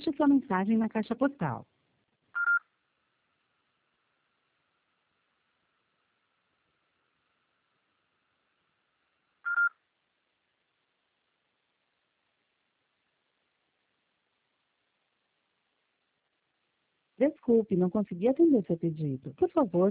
Deixe sua mensagem na caixa postal. Desculpe, não consegui atender seu pedido. Por favor,